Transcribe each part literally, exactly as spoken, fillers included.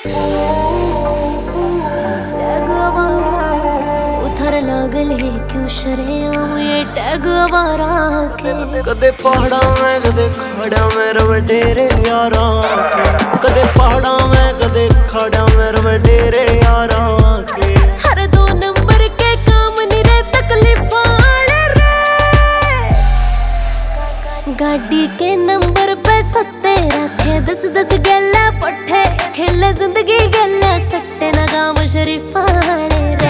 उथर लगले क्यों शरेआम ये टैग आवारा के। कदे पहाड़ा में कदे खड़ा में रवे डेरे यारा के। कदे पहाड़ा में कदे खड़ा में रवे डेरे यारा के। हर दो नंबर के काम निरे तकलीफ वाले रे। गाड़ी के नंबर पे सत्ते रखे दस दस गल्ला पट्टे खेले जिंदगी गल्ला सट्टे ना काम शरीफ वाले रे।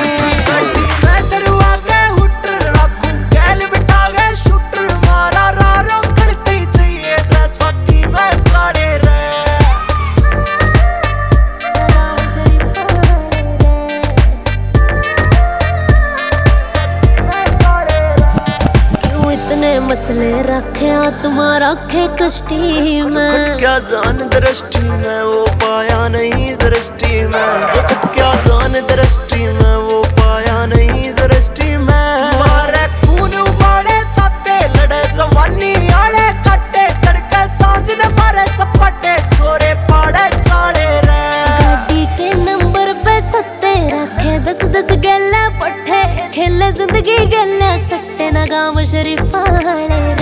मसले रखे तुम्हारा रखे कष्टी में। क्या जान दृष्टि में वो पाया नहीं दृष्टि में। क्या जान दृष्टि में वो पाया नहीं दृष्टि में। मारे खून उबाले ताते लड़े जवानी आले कट्टे तड़के सांझ ने मारे सपटे छोरे पाड़े चाले रे। गाड़ी के नंबर पे सत्ते रखे दस दस गल्ला पट्टे खेले जिंदगी गल्ला सट्टे ना गाँव शरीफ वाले रे।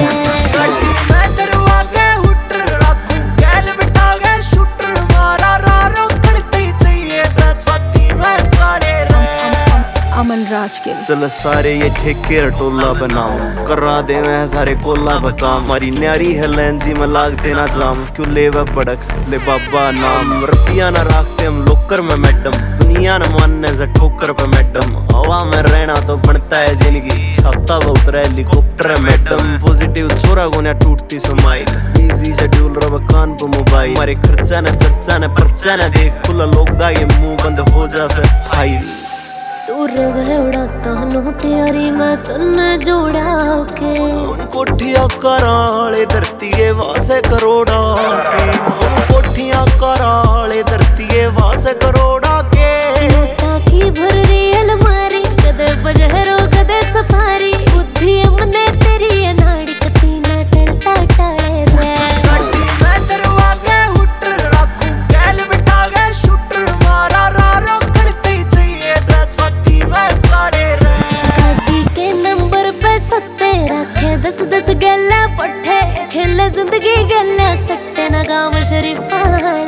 अमन राज के चल सारे ये ठेके टोला बनाओ करा दे मैं सारे कोला बका। मारी न्यारी है लैंजी में लाग देना जाम। क्यों ले वह पड़क ले बाबा नाम। रुपया ना रखते हम लोकर में मैडम। दुनिया न मानने से ठोकर पे मैडम। हवा में रहना तो बनता है जिंदगी। छाता वो उतरा हेलीकॉप्टर है मैडम। पॉजिटिव छोरा गुना टूटती स्माइल। इजी शेड्यूल रब कान पे मोबाइल। हमारे खर्चा न चर्चा न पर्चा न देख खुला लोगा ये मुंह बंद हो जा से फाइल। तू रवे उड़ाता नोट यारी मैं तुन्ने जोड़ा के। कोठिया कराले धरती के वासे करोड़ा के। कोठिया कराले धरती के वासे करोड़ा के। ताकि भर रही अलमारी कदे बजहरो कदे सफारी। बुद्धि हमने तेरी अनाड़ी कती ना टलता टाले रे। दस दस गल्ला पट्टे खेले जिंदगी गल्ला सट्टे ना गाँव शरीफ।